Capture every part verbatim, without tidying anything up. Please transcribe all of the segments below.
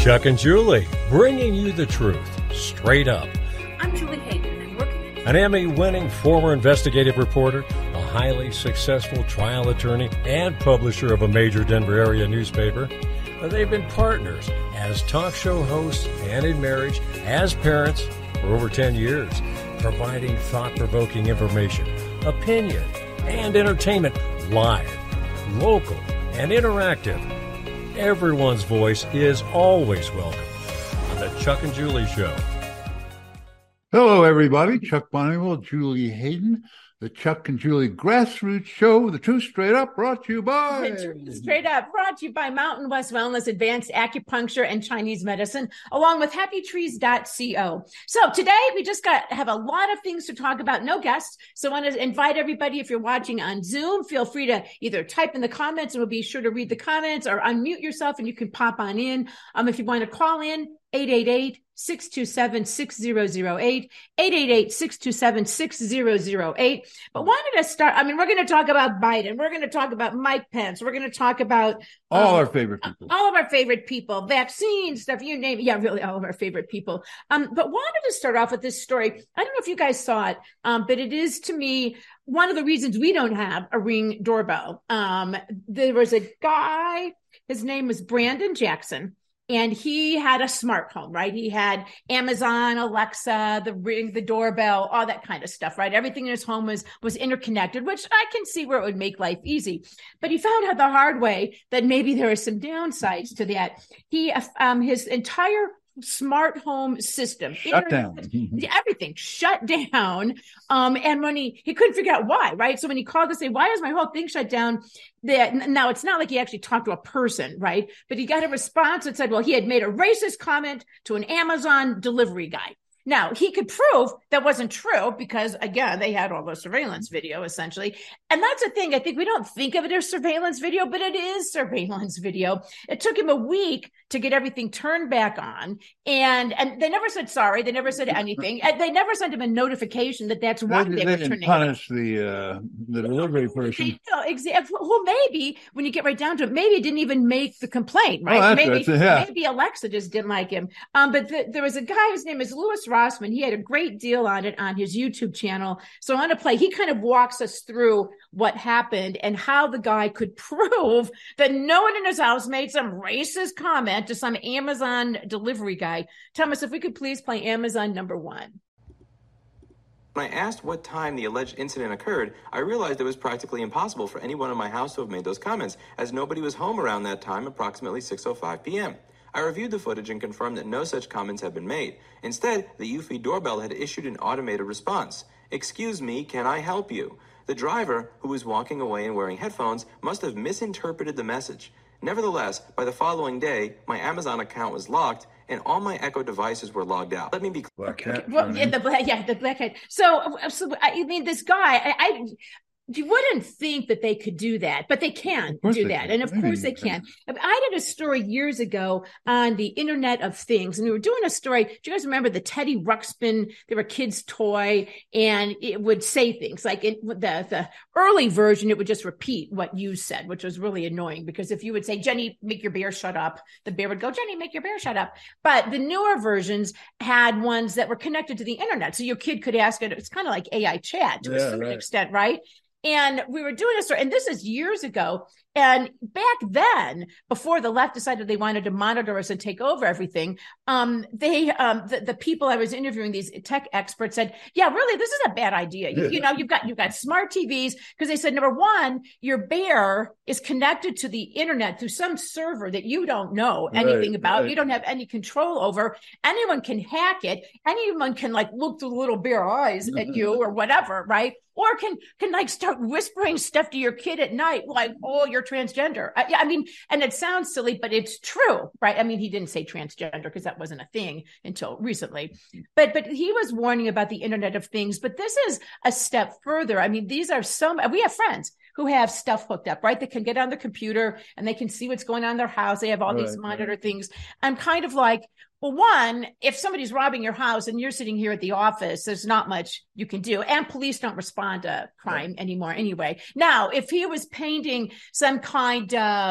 Chuck and Julie, bringing you the truth, straight up. I'm Julie Hayden, and working An Emmy-winning former investigative reporter, a highly successful trial attorney, and publisher of a major Denver area newspaper. They've been partners as talk show hosts and in marriage, as parents for over ten years, providing thought-provoking information, opinion, and entertainment live, local, and interactive. Everyone's voice is always welcome on the Chuck and Julie Show. Hello, everybody. Chuck Bonniwell, Julie Hayden, the Chuck and Julie Grassroots Show, The Truth Straight Up, brought to you by... The Truth Straight Up, brought to you by Mountain West Wellness, Advanced Acupuncture and Chinese Medicine, along with happy trees dot co. So today we just got have a lot of things to talk about, no guests. So I want to invite everybody, if you're watching on Zoom, feel free to either type in the comments and we'll be sure to read the comments, or unmute yourself and you can pop on in. Um, if you want to call in, eight eight eight, six two seven, six zero zero eight, eight eight eight, six two seven, six zero zero eight. But wanted to start, I mean, we're going to talk about Biden. We're going to talk about Mike Pence. We're going to talk about all um, our favorite people, all of our favorite people, vaccines, stuff, you name it. Yeah, really all of our favorite people. Um, but wanted to start off with this story. I don't know if you guys saw it, um, but it is, to me, one of the reasons we don't have a Ring doorbell. Um, there was a guy, his name was Brandon Jackson. And he had a smart home, right? He had Amazon, Alexa, the Ring, the doorbell, all that kind of stuff, right? Everything in his home was, was interconnected, which I can see where it would make life easy. But he found out the hard way that maybe there are some downsides to that. He, um, his entire smart home system, shut down, everything shut down. Um, and when he, he couldn't figure out why, right? So when he called to say, why is my whole thing shut down? That now it's not like he actually talked to a person, right? But he got a response that said, well, he had made a racist comment to an Amazon delivery guy. Now, he could prove that wasn't true because, again, they had all the surveillance video, essentially. And that's the thing. I think we don't think of it as surveillance video, but it is surveillance video. It took him a week to get everything turned back on. And and they never said sorry. They never said anything. And they never sent him a notification that that's why they, they, they were didn't turning punish the, uh, the delivery person. You know, exactly. Well, maybe when you get right down to it, maybe it didn't even make the complaint, right? Oh, that's maybe, right. So, yeah. maybe Alexa just didn't like him. Um, but the, there was a guy whose name is Louis Rossman. He had a great deal on it on his YouTube channel. So I want to play. He kind of walks us through what happened and how the guy could prove that no one in his house made some racist comment to some Amazon delivery guy. Thomas, if we could please play Amazon number one. When I asked what time the alleged incident occurred, I realized it was practically impossible for anyone in my house to have made those comments, as nobody was home around that time, approximately six oh five p.m. I reviewed the footage and confirmed that no such comments had been made. Instead, the Eufy doorbell had issued an automated response. "Excuse me, can I help you?" The driver, who was walking away and wearing headphones, must have misinterpreted the message. Nevertheless, by the following day, my Amazon account was locked and all my Echo devices were logged out. Let me be clear. Black cat. Well, yeah, the black, yeah, the black cat. So, so I mean, this guy, I, I you wouldn't think that they could do that, but they can do that. Can. And of course they can. I did a story years ago on the Internet of Things, and we were doing a story. Do you guys remember the Teddy Ruxpin? They were a kid's toy, and it would say things like in the, the early version, it would just repeat what you said, which was really annoying because if you would say, "Jenny, make your bear shut up," the bear would go, "Jenny, make your bear shut up." But the newer versions had ones that were connected to the internet. So your kid could ask it. It's kind of like A I chat to yeah, a certain right. extent, right? And we were doing a story, and this is years ago. And back then, before the left decided they wanted to monitor us and take over everything, um, they, um, the, the people I was interviewing, these tech experts, said, "Yeah, really, this is a bad idea. You, you know, you've got you've got smart T Vs because they said, number one, your bear is connected to the internet through some server that you don't know anything right, about. Right. You don't have any control over. Anyone can hack it. Anyone can like look through little bear eyes at you or whatever, right?" Or can can like start whispering stuff to your kid at night, like, "Oh, you're transgender." I, I mean, and it sounds silly, but it's true, right? I mean, he didn't say transgender because that wasn't a thing until recently. But but he was warning about the Internet of Things. But this is a step further. I mean, these are some, we have friends who have stuff hooked up, right? They can get on the computer and they can see what's going on in their house. They have all right, these monitor right. things. I'm kind of like, well, one, if somebody's robbing your house and you're sitting here at the office, there's not much you can do. And police don't respond to crime right. anymore anyway. Now, if he was painting some kind of,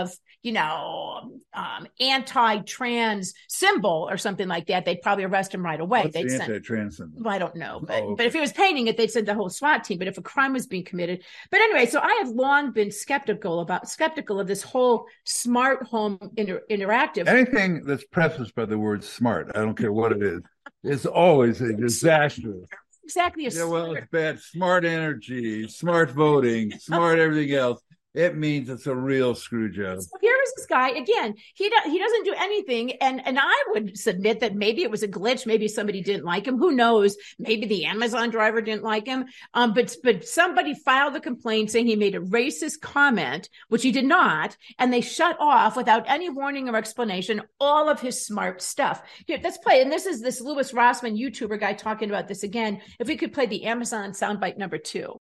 you know, um, anti-trans symbol or something like that, they'd probably arrest him right away. What's they'd the send, anti-trans symbol? Well, I don't know, but, oh, okay. but if he was painting it, they'd send the whole SWAT team. But if a crime was being committed, but anyway, so I have long been skeptical about skeptical of this whole smart home inter- interactive. Anything that's prefaced by the word smart, I don't care what it is, is always a disaster. Exactly. A yeah, well, smart- it's bad. Smart energy, smart voting, smart everything else. It means it's a real screw job. So here is this guy again. He do, he doesn't do anything, and and I would submit that maybe it was a glitch. Maybe somebody didn't like him. Who knows? Maybe the Amazon driver didn't like him. Um, but but somebody filed a complaint saying he made a racist comment, which he did not, and they shut off without any warning or explanation all of his smart stuff. Here, let's play. And this is this Louis Rossman YouTuber guy talking about this again. If we could play the Amazon soundbite number two.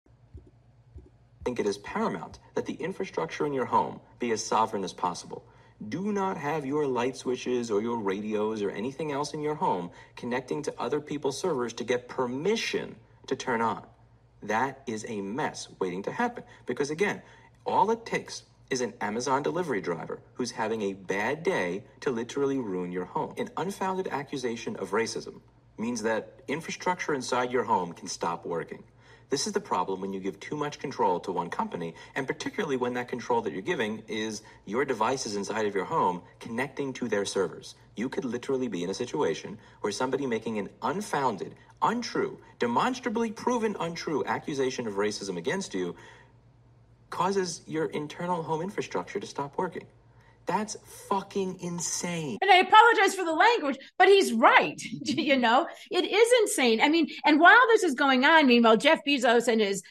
I think it is paramount that the infrastructure in your home be as sovereign as possible. Do not have your light switches or your radios or anything else in your home connecting to other people's servers to get permission to turn on. That is a mess waiting to happen. Because again, all it takes is an Amazon delivery driver who's having a bad day to literally ruin your home. An unfounded accusation of racism means that infrastructure inside your home can stop working. This is the problem when you give too much control to one company, and particularly when that control that you're giving is your devices inside of your home connecting to their servers. You could literally be in a situation where somebody making an unfounded, untrue, demonstrably proven untrue accusation of racism against you causes your internal home infrastructure to stop working. That's fucking insane. And I apologize for the language, but he's right. You know, it is insane. I mean, and while this is going on, meanwhile, Jeff Bezos and his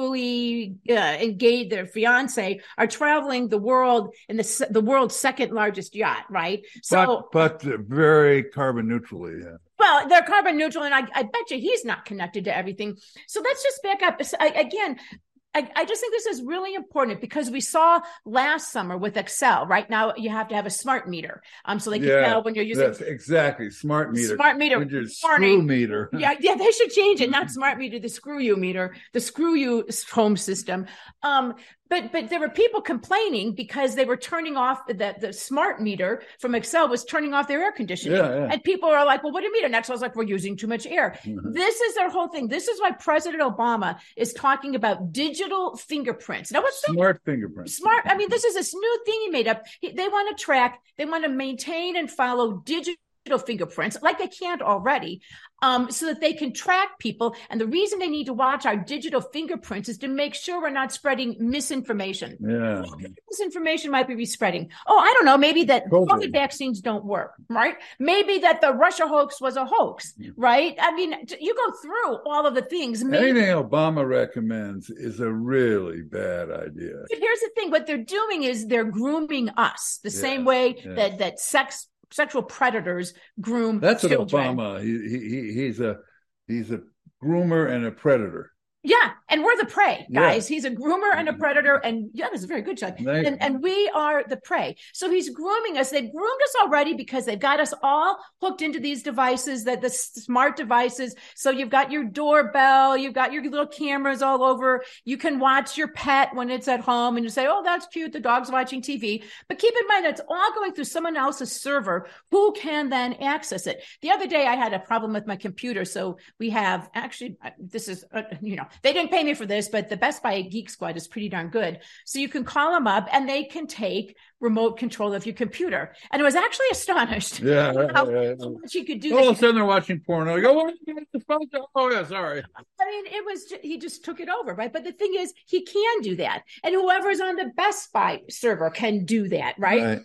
newly uh, engaged, their fiance, are traveling the world in the the world's second largest yacht, right? So, but, but very carbon neutrally. Yeah. Well, they're carbon neutral, and I, I bet you he's not connected to everything. So let's just back up I, again. I, I just think this is really important because we saw last summer with Xcel. Right now, you have to have a smart meter, um, so they can yeah, tell when you're using that's exactly smart meter. Smart meter, warning. Screw meter. Yeah, yeah, they should change it. Not smart meter, the screw you meter, the screw you home system. Um, but but there were people complaining because they were turning off the the smart meter from Xcel was turning off their air conditioning, yeah, yeah. and people are like, "Well, what do you mean?" And Xcel's like, "We're using too much air." Mm-hmm. This is their whole thing. This is why President Obama is talking about digital fingerprints. Now, what's smart the, fingerprints? Smart. I mean, this is this new thing he made up. He, they want to track. They want to maintain and follow digital fingerprints like they can't already, um, so that they can track people. And the reason they need to watch our digital fingerprints is to make sure we're not spreading misinformation. Yeah. Misinformation might be spreading. Oh, I don't know. Maybe that COVID, COVID vaccines don't work, right? Maybe that the Russia hoax was a hoax, right? I mean, you go through all of the things. Maybe, anything Obama recommends is a really bad idea. But here's the thing. What they're doing is they're grooming us the yeah. same way yeah. that, that sex sexual predators groom That's what children. Obama. He, he he's a he's a groomer and a predator. Yeah, and we're the prey, guys. Yeah. He's a groomer and a predator, and yeah, that's a very good, Chuck. And, and we are the prey. So he's grooming us. They've groomed us already because they've got us all hooked into these devices, that the smart devices. So you've got your doorbell, you've got your little cameras all over. You can watch your pet when it's at home, and you say, "Oh, that's cute. The dog's watching T V." But keep in mind, it's all going through someone else's server who can then access it. The other day, I had a problem with my computer, so we have actually this is uh, you know. They didn't pay me for this, but the Best Buy Geek Squad is pretty darn good. So you can call them up and they can take remote control of your computer. And I was actually astonished yeah, how, yeah, yeah. how much you could do. All of a sudden they're watching porn. I go, what are you doing this phone? Oh, yeah, sorry. I mean, it was, just, he just took it over, right? But the thing is, he can do that. And whoever's on the Best Buy server can do that, right? right.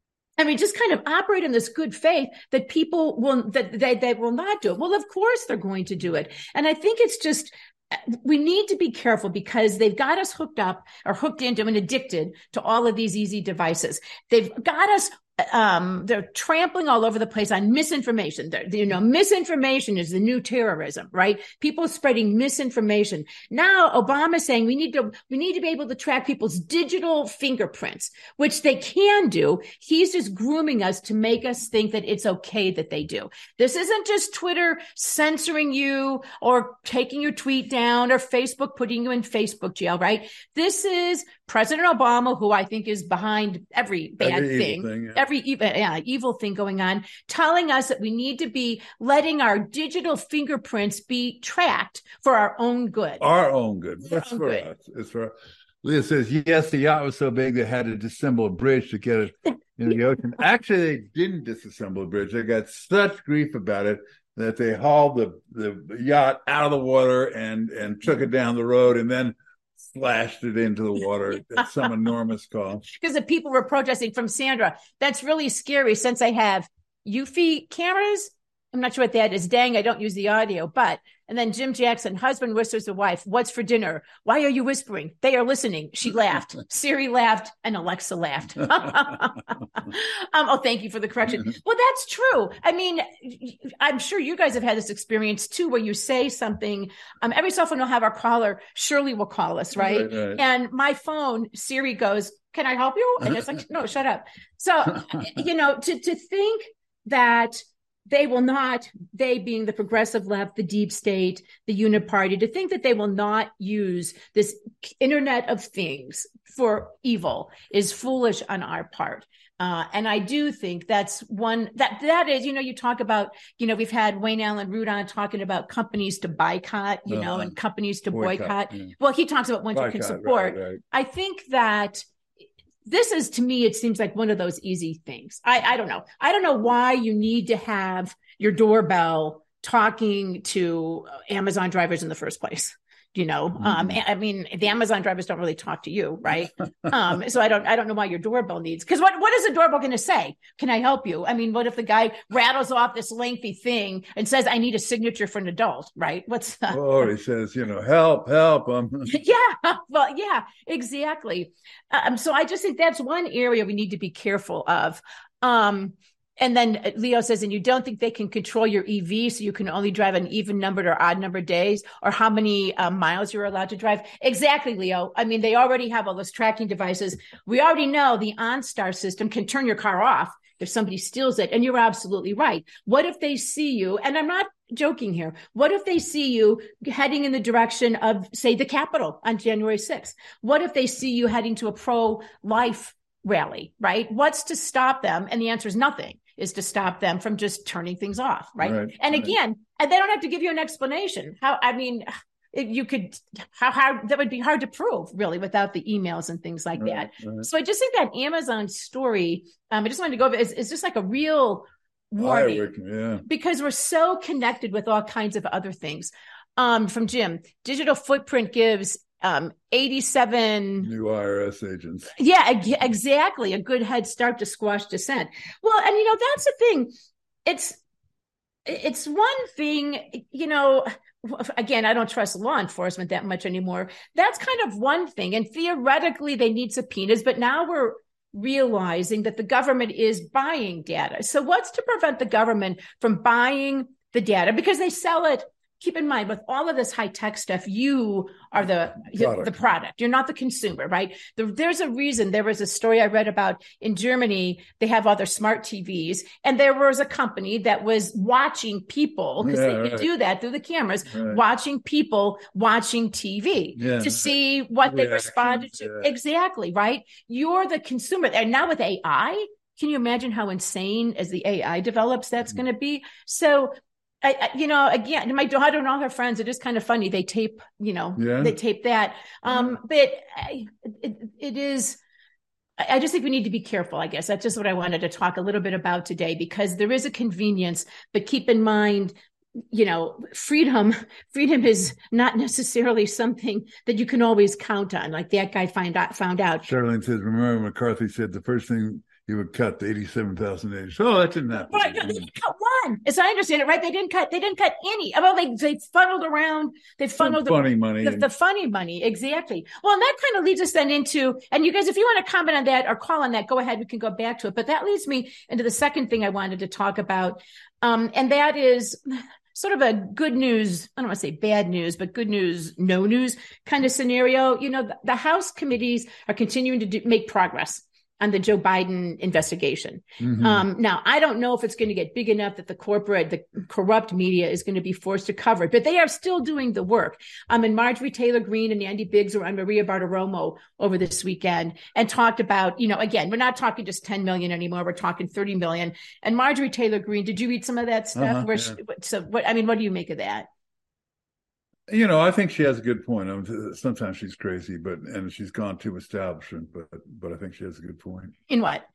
I mean, just kind of operate in this good faith that people will, that they, they will not do it. Well, of course they're going to do it. And I think it's just, we need to be careful because they've got us hooked up or hooked into and addicted to all of these easy devices. They've got us um, they're trampling all over the place on misinformation. They're, you know, misinformation is the new terrorism, right? People spreading misinformation. Now Obama's saying we need to, we need to be able to track people's digital fingerprints, which they can do. He's just grooming us to make us think that it's okay that they do. This isn't just Twitter censoring you or taking your tweet down or Facebook putting you in Facebook jail, right? This is President Obama, who I think is behind every bad every thing, thing yeah. every evil, yeah, evil thing going on, telling us that we need to be letting our digital fingerprints be tracked for our own good. Our own good. That's own for good. us. It's for Leah says, yes, the yacht was so big they had to disassemble a bridge to get it in the ocean. Actually, they didn't disassemble a bridge. They got such grief about it that they hauled the, the yacht out of the water and, and took it down the road and then flashed it into the water at some enormous cost. Because the people were protesting. From Sandra, that's really scary since I have Eufy cameras. I'm not sure what that is. Dang, I don't use the audio. But, and then Jim Jackson, husband whispers to wife, what's for dinner? Why are you whispering? They are listening. She laughed. Siri laughed and Alexa laughed. um, oh, thank you for the correction. Well, that's true. I mean, I'm sure you guys have had this experience too, where you say something. Um, every so often we'll have our caller, Shirley will call us, right? Right, right. And my phone, Siri goes, can I help you? And it's like, no, shut up. So, you know, to, to think that they will not, they being the progressive left, the deep state, the uniparty, to think that they will not use this Internet of Things for evil is foolish on our part. Uh, and I do think that's one that that is, you know, you talk about, you know, we've had Wayne Allen Root on talking about companies to boycott, you uh-huh. know, and companies to boycott. boycott. Yeah. Well, he talks about ones boycott, you can support. Right, right. I think that this is, to me, it seems like one of those easy things. I, I don't know. I don't know why you need to have your doorbell talking to Amazon drivers in the first place. You know, mm-hmm. um, I mean, the Amazon drivers don't really talk to you, right? um, so I don't, I don't know why your doorbell needs, because what, what is the doorbell going to say? Can I help you? I mean, what if the guy rattles off this lengthy thing and says, I need a signature for an adult, right? What's that? Or he says, you know, help, help. Um. yeah, well, yeah, exactly. Um, so I just think that's one area we need to be careful of. Um, And then Leo says, and you don't think they can control your E V so you can only drive on even numbered or odd numbered days, or how many uh, miles you're allowed to drive? Exactly, Leo. I mean, they already have all those tracking devices. We already know the OnStar system can turn your car off if somebody steals it. And you're absolutely right. What if they see you? And I'm not joking here. What if they see you heading in the direction of, say, the Capitol on January sixth? What if they see you heading to a pro-life rally, right? What's to stop them? And the answer is nothing. Is to stop them from just turning things off, right? right and again, right. and they don't have to give you an explanation. How, I mean, you could, how hard, that would be hard to prove, really, without the emails and things like right, that. Right. So I just think that Amazon story, um, I just wanted to go over, is, is just like a real warning, yeah. because we're so connected with all kinds of other things. Um, from Jim, digital footprint gives Um, eighty-seven new I R S agents. Yeah, exactly. A good head start to squash dissent. Well, and you know, that's the thing. It's, it's one thing, you know, again, I don't trust law enforcement that much anymore. That's kind of one thing. And theoretically they need subpoenas, but now we're realizing that the government is buying data. So what's to prevent the government from buying the data? Because they sell it. Keep in mind, with all of this high-tech stuff, you are the product. the product. You're not the consumer, right? The, there's a reason. There was a story I read about in Germany. They have all their smart T Vs, and there was a company that was watching people, because yeah, they right. could do that through the cameras, right. watching people watching T V yeah. to see what they responded to. Yeah. Exactly, right? You're the consumer. And now with A I, can you imagine how insane, as the A I develops, that's mm-hmm. going to be? So I, you know, again, my daughter and all her friends are just kind of funny. They tape, you know, yeah. they tape that. Um, but I, it, it is, I just think we need to be careful, I guess. That's just what I wanted to talk a little bit about today, because there is a convenience, but keep in mind, you know, freedom, freedom is not necessarily something that you can always count on. Like that guy find out, found out. Charlene says, remember McCarthy said the first thing you would cut the eighty-seven thousand agents. Oh, that didn't happen. Right, no, they didn't cut one. As I understand it, right? They didn't cut. They didn't cut any. Well, they they funneled around. They funneled Some funny the, money. The, and... the funny money, exactly. Well, and that kind of leads us then into. And you guys, if you want to comment on that or call on that, go ahead. We can go back to it. But that leads me into the second thing I wanted to talk about, um, and that is sort of a good news. I don't want to say bad news, but good news, no news kind of scenario. You know, the, the House committees are continuing to do, make progress on the Joe Biden investigation. Mm-hmm. Um, now, I don't know if it's going to get big enough that the corporate, the corrupt media is going to be forced to cover it, but they are still doing the work. Um, and Marjorie Taylor Greene and Andy Biggs were on Maria Bartiromo over this weekend and talked about, you know, again, we're not talking just ten million anymore. We're talking thirty million. And Marjorie Taylor Greene, did you read some of that stuff? Uh-huh, Where yeah. she, so what, I mean, what do you make of that? You know, I think she has a good point. I mean, sometimes she's crazy, but and she's gone too establishment, but but I think she has a good point. In what?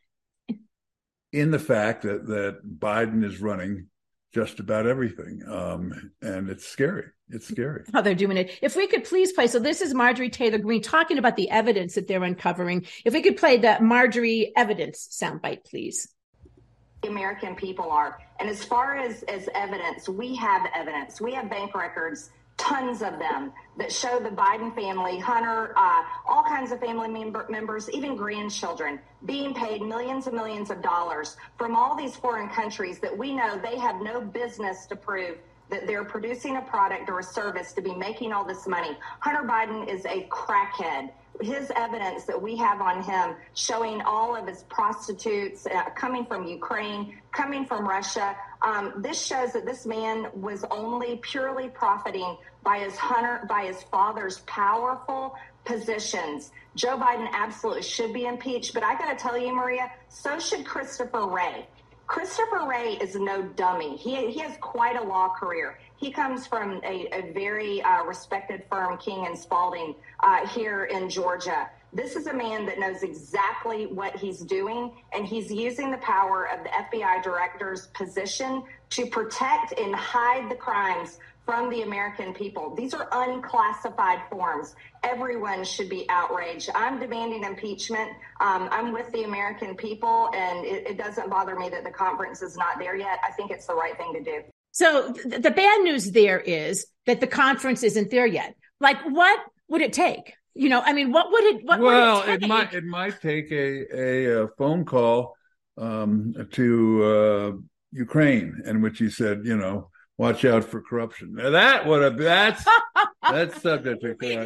In the fact that that Biden is running just about everything, um, and it's scary. It's scary how they're doing it. If we could please play, so this is Marjorie Taylor Greene talking about the evidence that they're uncovering. If we could play that Marjorie evidence soundbite, please. The American people are, and as far as as evidence, we have evidence. We have bank records. Tons of them that show the Biden family, Hunter, uh, all kinds of family member, members, even grandchildren, being paid millions and millions of dollars from all these foreign countries that we know they have no business to prove that they're producing a product or a service to be making all this money. Hunter Biden is a crackhead. His evidence that we have on him showing all of his prostitutes uh, coming from Ukraine, coming from Russia. Um, this shows that this man was only purely profiting by his Hunter, by his father's powerful positions. Joe Biden absolutely should be impeached. But I got to tell you, Maria, so should Christopher Wray. Christopher Wray is no dummy. He he has quite a law career. He comes from a, a very uh, respected firm, King and Spalding, uh, here in Georgia. This is a man that knows exactly what he's doing, and he's using the power of the F B I director's position to protect and hide the crimes from the American people. These are unclassified forms. Everyone should be outraged. I'm demanding impeachment. Um, I'm with the American people, and it, it doesn't bother me that the conference is not there yet. I think it's the right thing to do. So th- the bad news there is that the conference isn't there yet. Like, what would it take? You know, I mean, what would it? What well, would it, take? it might it might take a a, a phone call um, to uh, Ukraine, in which he said, you know, watch out for corruption. Now that would have that's that's subject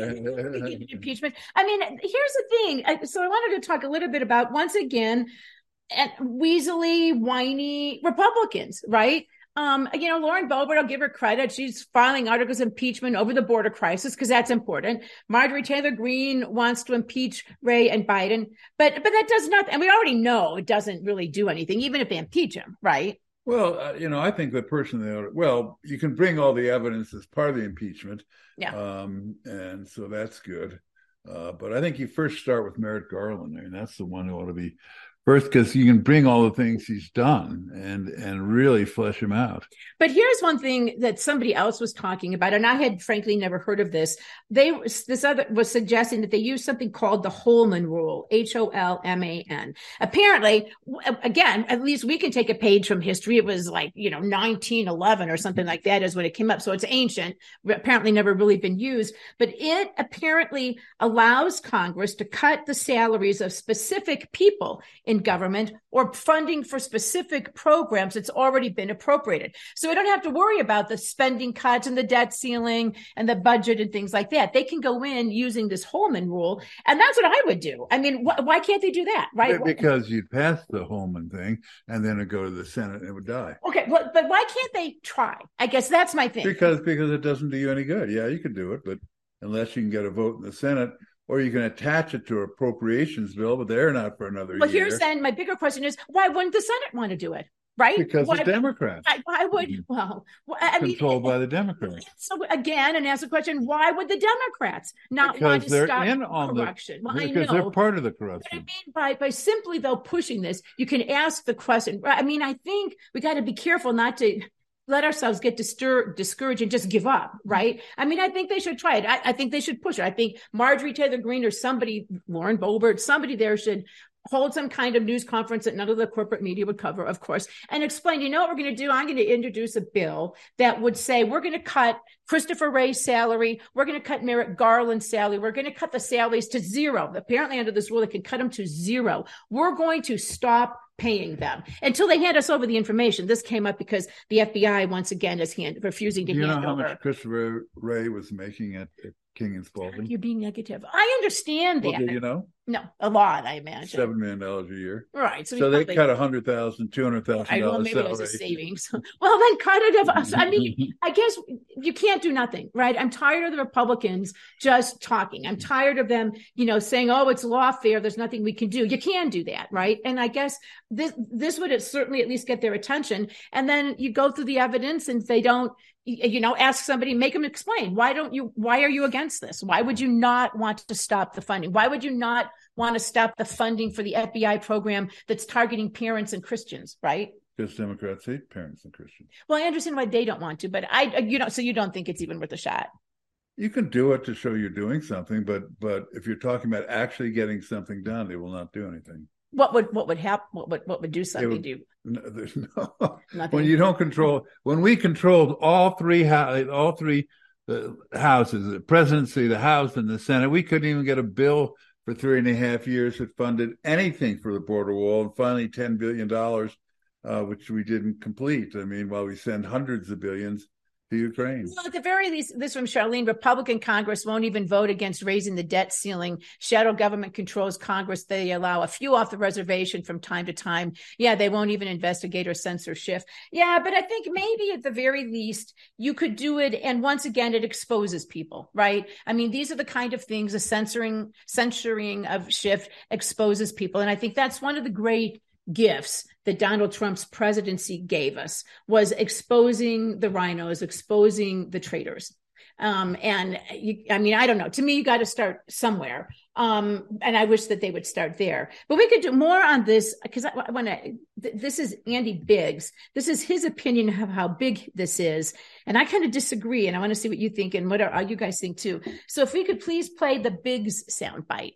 to impeachment. I mean, here's the thing. So I wanted to talk a little bit about, once again, and weaselly, whiny Republicans, right? Um, you know, Lauren Boebert, I'll give her credit. She's filing articles of impeachment over the border crisis because that's important. Marjorie Taylor Greene wants to impeach Wray and Biden, but but that does nothing. And we already know it doesn't really do anything, even if they impeach him, right? Well, uh, you know, I think that personally, well, you can bring all the evidence as part of the impeachment. Yeah. Um, and so that's good. Uh, but I think you first start with Merrick Garland. I mean, that's the one who ought to be first, because you can bring all the things he's done and and really flesh him out. But here's one thing that somebody else was talking about, and I had frankly never heard of this. They this other was suggesting that they use something called the Holman Rule, H O L M A N. Apparently, again, at least we can take a page from history. It was like, you know, nineteen eleven or something like that is when it came up. So it's ancient, apparently never really been used. But it apparently allows Congress to cut the salaries of specific people in government or funding for specific programs that's already been appropriated. So we don't have to worry about the spending cuts and the debt ceiling and the budget and things like that. They can go in using this Holman Rule. And that's what I would do. I mean, wh- why can't they do that? Right? Because you'd pass the Holman thing and then it'd go to the Senate and it would die. Okay. Well, but why can't they try? I guess that's my thing. Because, because it doesn't do you any good. Yeah, you can do it, but unless you can get a vote in the Senate, or you can attach it to an appropriations bill, but they're not for another well, year. Well, here's then my bigger question is, why wouldn't the Senate want to do it? Right? Because why, the Democrats. Why, why would, well, I mean, controlled by the Democrats. So again, and ask the question, why would the Democrats not because want to they're stop in on corruption? The, well, I because know. they're part of the But corruption. I mean, by, by simply, though, pushing this, you can ask the question. I mean, I think we got to be careful not to let ourselves get distur- discouraged and just give up, right? I mean, I think they should try it. I, I think they should push it. I think Marjorie Taylor Greene or somebody, Lauren Boebert, somebody there should hold some kind of news conference that none of the corporate media would cover, of course, and explain, you know what we're going to do? I'm going to introduce a bill that would say we're going to cut Christopher Wray's salary. We're going to cut Merrick Garland's salary. We're going to cut the salaries to zero. Apparently under this rule, they can cut them to zero. We're going to stop paying them until they hand us over the information. This came up because the F B I once again is hand, refusing to Do you hand know how over. much Christopher Wray was making at, at King and Spalding? You're being negative. I understand Well, that. do you know? No, a lot, I imagine. Seven million dollars a year. Right. So, So they probably, cut a hundred thousand, two hundred thousand I, well, dollars maybe it was salary. a savings. Well, then cut it. Of, I mean, I guess you can't do nothing, right? I'm tired of the Republicans just talking. I'm tired of them, you know, saying, "Oh, it's lawfare. There's nothing we can do." You can do that, right? And I guess this this would certainly at least get their attention. And then you go through the evidence, and if they don't, you know, ask somebody, make them explain. Why don't you? Why are you against this? Why would you not want to stop the funding? Why would you not want to stop the funding for the F B I program that's targeting parents and Christians, right? Because Democrats hate parents and Christians. Well, I understand why they don't want to, but I, you know, so you don't think it's even worth a shot? You can do it to show you're doing something, but but if you're talking about actually getting something done, they will not do anything. What would what would happen? What would what would do something? Would, do no, there's no nothing. When you don't control. When we controlled all three all three uh, houses, the presidency, the House, and the Senate, we couldn't even get a bill for three and a half years that funded anything for the border wall, and finally ten billion dollars, uh, which we didn't complete. I mean, while we send hundreds of billions to Ukraine. Well, at the very least, this from Charlene, Republican Congress won't even vote against raising the debt ceiling. Shadow government controls Congress. They allow a few off the reservation from time to time. Yeah, they won't even investigate or censor Schiff. Yeah, but I think maybe at the very least, you could do it. And once again, it exposes people, right? I mean, these are the kind of things, the censoring, censoring of Schiff exposes people. And I think that's one of the great gifts that Donald Trump's presidency gave us, was exposing the rhinos, exposing the traitors. Um, and you, I mean, I don't know. To me, you got to start somewhere. Um, and I wish that they would start there. But we could do more on this, because I, I want to. Th- this is Andy Biggs. This is his opinion of how big this is, and I kind of disagree. And I want to see what you think and what are, are you guys think too. So, if we could please play the Biggs soundbite.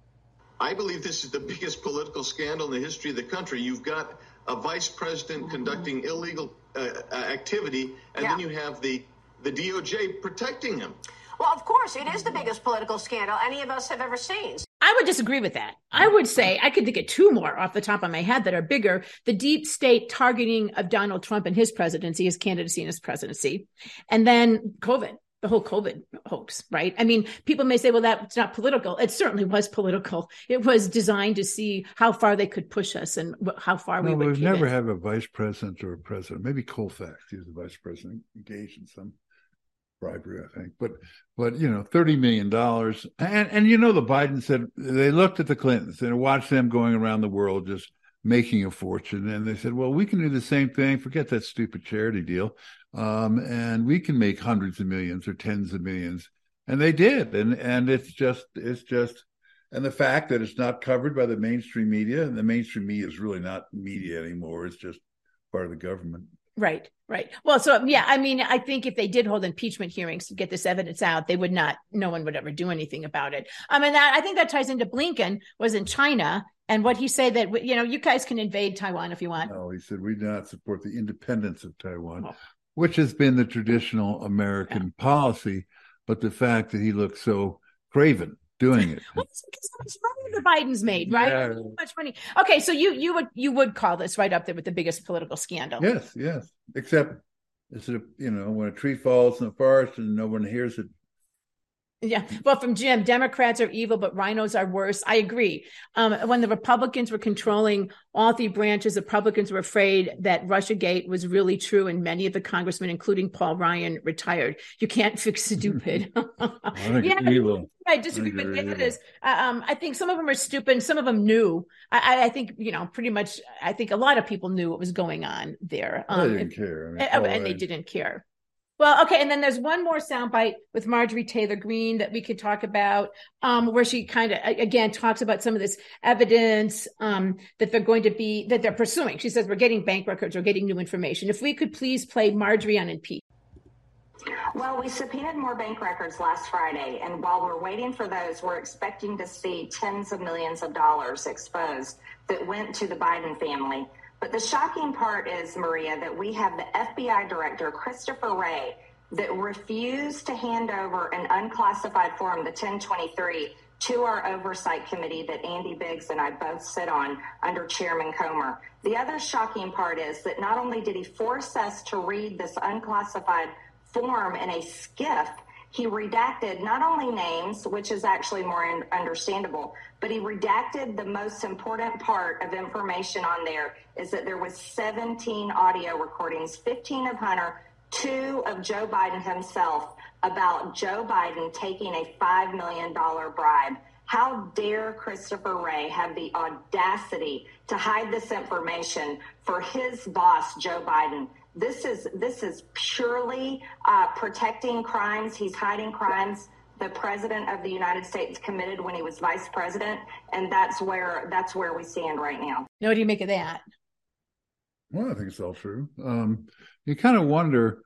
I believe this is the biggest political scandal in the history of the country. You've got a vice president conducting illegal uh, activity, and yeah. then you have the, the D O J protecting him. Well, of course, it is the biggest political scandal any of us have ever seen. I would disagree with that. I would say I could think of two more off the top of my head that are bigger. The deep state targeting of Donald Trump and his presidency, his candidacy and his presidency, and then COVID. The whole COVID hoax, right? I mean, people may say, well, that's not political. It certainly was political. It was designed to see how far they could push us and how far no, we would we've pivot. never had a vice president or a president. Maybe Colfax, he was the vice president, engaged in some bribery, I think. But, but you know, thirty million dollars. And, and, you know, the Biden said, they looked at the Clintons and watched them going around the world just making a fortune. And they said, well, we can do the same thing. Forget that stupid charity deal. Um, and we can make hundreds of millions or tens of millions. And they did. And, and it's just, it's just, and the fact that it's not covered by the mainstream media, and the mainstream media is really not media anymore. It's just part of the government. Right, right. Well, so, yeah, I mean, I think if they did hold impeachment hearings to get this evidence out, they would not, no one would ever do anything about it. I mean, that, I think that ties into Blinken was in China. And what he said that, you know, you guys can invade Taiwan if you want. No, he said, we do not support the independence of Taiwan. Oh. Which has been the traditional American yeah. policy, but the fact that he looks so craven doing it. Well, it's because how much money the Biden's made, right? Yeah. How much money? Okay, so you you would you would call this right up there with the biggest political scandal. Yes, yes. Except it's a, you know, when a tree falls in the forest and no one hears it. Yeah. Well, from Jim, Democrats are evil, but rhinos are worse. I agree. Um, when the Republicans were controlling all three branches, Republicans were afraid that Russiagate was really true, and many of the congressmen, including Paul Ryan, retired. You can't fix stupid. yeah, evil. I disagree I with that. Is um, I think some of them are stupid. Some of them knew. I, I think, you know, pretty much, I think a lot of people knew what was going on there. Um, they didn't and, care. I mean, and, and they didn't care. Well, okay, and then there's one more soundbite with Marjorie Taylor Greene that we could talk about, um, where she kind of, again, talks about some of this evidence um, that they're going to be, that they're pursuing. She says, we're getting bank records, we're getting new information. If we could please play Marjorie on impeachment. Well, we subpoenaed more bank records last Friday, and while we're waiting for those, we're expecting to see tens of millions of dollars exposed that went to the Biden family. But the shocking part is, Maria, that we have the F B I director, Christopher Wray, that refused to hand over an unclassified form, the ten twenty-three, to our oversight committee that Andy Biggs and I both sit on under Chairman Comer. The other shocking part is that not only did he force us to read this unclassified form in a skiff, he redacted not only names, which is actually more in- understandable, but he redacted the most important part of information on there is that there was seventeen audio recordings, fifteen of Hunter, two of Joe Biden himself, about Joe Biden taking a five million dollars bribe. How dare Christopher Wray have the audacity to hide this information for his boss, Joe Biden? This is this is purely uh, protecting crimes. He's hiding crimes the president of the United States committed when he was vice president, and that's where that's where we stand right now. Now, what do you make of that? Well, I think it's all true. Um, you kind of wonder.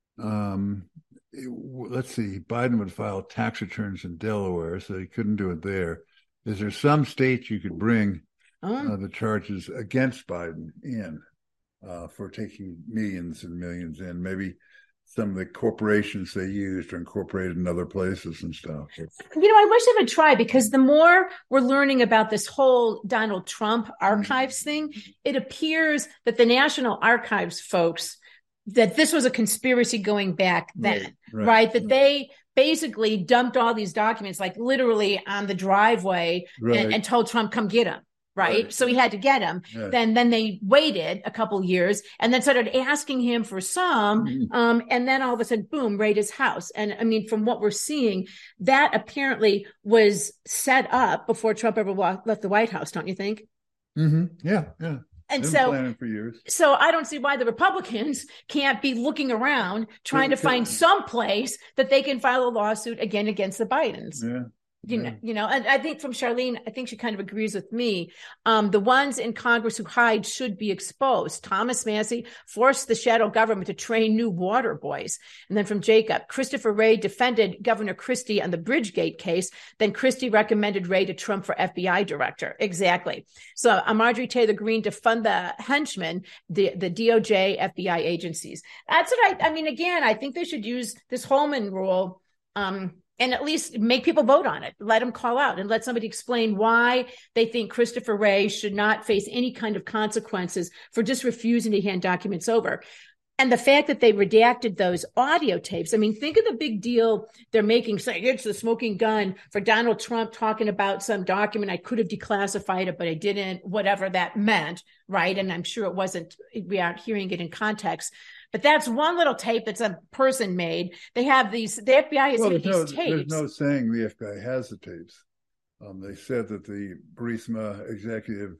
Um, it, let's see. Biden would file tax returns in Delaware, so he couldn't do it there. Is there some state you could bring oh. uh, the charges against Biden in? Uh, for taking millions and millions in. Maybe some of the corporations they used are incorporated in other places and stuff. You know, I wish they would try, because the more we're learning about this whole Donald Trump archives thing, it appears that the National Archives folks, that this was a conspiracy going back then, right? right. right? That they basically dumped all these documents, like literally on the driveway right. and, and told Trump, come get them. Right? right. So he had to get him. Yeah. Then then they waited a couple years and then started asking him for some. Mm-hmm. Um, and then all of a sudden, boom, raid his house. And I mean, from what we're seeing, that apparently was set up before Trump ever walked, left the White House, don't you think? Mm-hmm. Yeah, yeah. And They've so, been planning for years. so I don't see why the Republicans can't be looking around trying to find some place that they can file a lawsuit again against the Bidens. Yeah. You know, you know, and I think from Charlene, I think she kind of agrees with me. Um, the ones in Congress who hide should be exposed. Thomas Massie forced the shadow government to train new water boys. And then from Jacob, Christopher Wray defended Governor Christie on the Bridgegate case. Then Christie recommended Wray to Trump for F B I director. Exactly. So uh, Marjorie Taylor Greene to fund the henchmen, the, the D O J, F B I agencies. That's what I, I mean, again, I think they should use this Holman rule, um, and at least make people vote on it. Let them call out and let somebody explain why they think Christopher Wray should not face any kind of consequences for just refusing to hand documents over. And the fact that they redacted those audio tapes, I mean, think of the big deal they're making, saying it's the smoking gun for Donald Trump talking about some document. I could have declassified it, but I didn't, whatever that meant, right? And I'm sure it wasn't, we aren't hearing it in context. But that's one little tape that's a person made. They have these, the F B I has well, these no, tapes. There's no saying the F B I has the tapes. Um, they said that the Burisma executive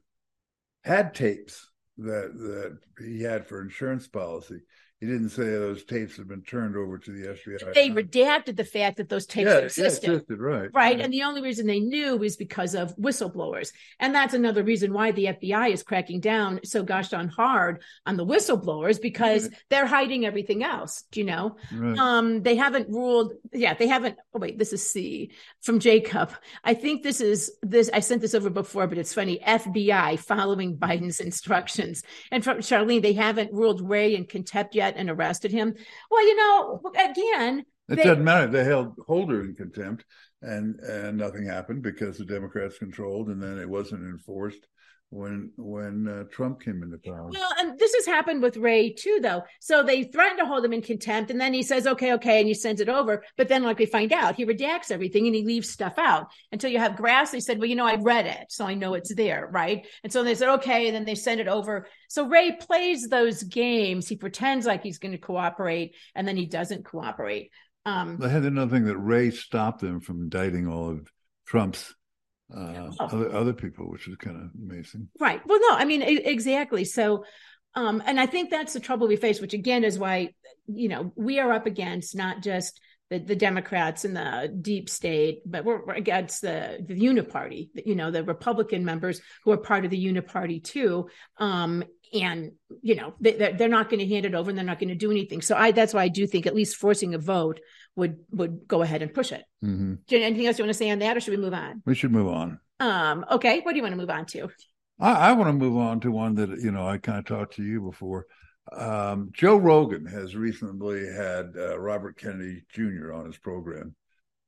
had tapes that that he had for insurance policy. He didn't say those tapes had been turned over to the F B I. They redacted the fact that those tapes yeah, existed. Yeah, existed, right. Right. Yeah. And the only reason they knew is because of whistleblowers. And that's another reason why the F B I is cracking down so gosh darn hard on the whistleblowers, because right. they're hiding everything else, you know? Right. Um, they haven't ruled, yeah, they haven't, oh wait, this is C from Jacob. I think this is, this, I sent this over before, but it's funny, F B I following Biden's instructions. And from Charlene, they haven't ruled Wray in contempt yet and arrested him. Well, you know, again, it they, doesn't matter. They held Holder in contempt, and and nothing happened because the Democrats controlled, and then it wasn't enforced when when uh, Trump came into power. Well, and this has happened with Wray too, though. So they threatened to hold him in contempt, and then he says, "Okay, okay," and he sends it over. But then, like we find out, he redacts everything and he leaves stuff out until you have Grassley said, "Well, you know, I read it, so I know it's there, right?" And so they said, "Okay," and then they send it over. So Wray plays those games. He pretends like he's going to cooperate, and then he doesn't cooperate. Um, I had another thing that Wray stopped them from indicting all of Trump's uh, oh. other, other people, which is kind of amazing. Right. Well, no, I mean, exactly. So, um, and I think that's the trouble we face, which again is why, you know, we are up against not just the, the Democrats and the deep state, but we're, we're against the, the Uniparty, you know, the Republican members who are part of the Uniparty too. Um, and, you know, they, they're not going to hand it over and they're not going to do anything. So I, that's why I do think at least forcing a vote would, would go ahead and push it. Mm-hmm. Anything else you want to say on that, or should we move on? We should move on. Um, okay. What do you want to move on to? I, I want to move on to one that, you know, I kind of talked to you before. Um, Joe Rogan has recently had uh, Robert Kennedy Junior on his program.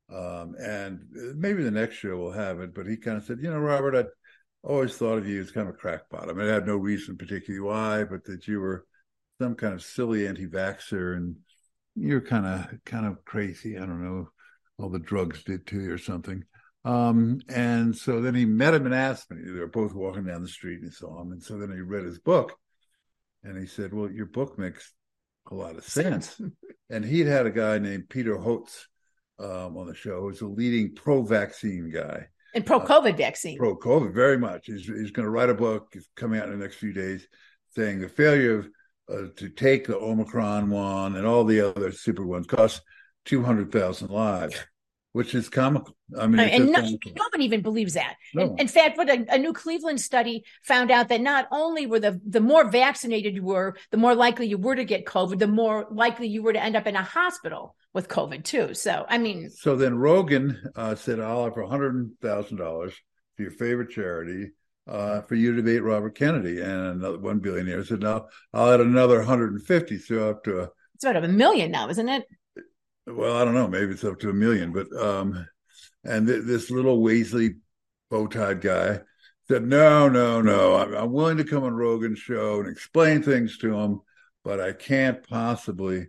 Um, and maybe the next show will have it, but he kind of said, you know, Robert, I always thought of you as kind of a crackpot. I mean, I had no reason particularly why, but that you were some kind of silly anti-vaxxer and you're kind of kind of crazy. I don't know, all the drugs did to you or something. Um, and so then he met him in Aspen. They were both walking down the street and he saw him. And so then he read his book and he said, well, your book makes a lot of sense. And he'd had a guy named Peter Hotz um, on the show, who's a leading pro-vaccine guy. And pro-COVID uh, vaccine. Pro-COVID, very much. He's, he's going to write a book. It's coming out in the next few days saying the failure of uh, to take the Omicron one and all the other super ones cost two hundred thousand lives, which is comical. I mean, and no, no one even believes that. No. In, in fact, what a, a New Cleveland study found out that not only were the the more vaccinated you were, the more likely you were to get COVID, the more likely you were to end up in a hospital with COVID too. So, I mean. So then Rogan uh, said, I'll offer one hundred thousand dollars to your favorite charity uh, for you to debate Robert Kennedy. And another one billionaire said, no, I'll add another one hundred fifty, so up to a. It's about a million now, isn't it? Well, I don't know. Maybe it's up to a million, but um, and th- this little Weasley bow-tied guy said, no, no, no. I'm, I'm willing to come on Rogan's show and explain things to him, but I can't possibly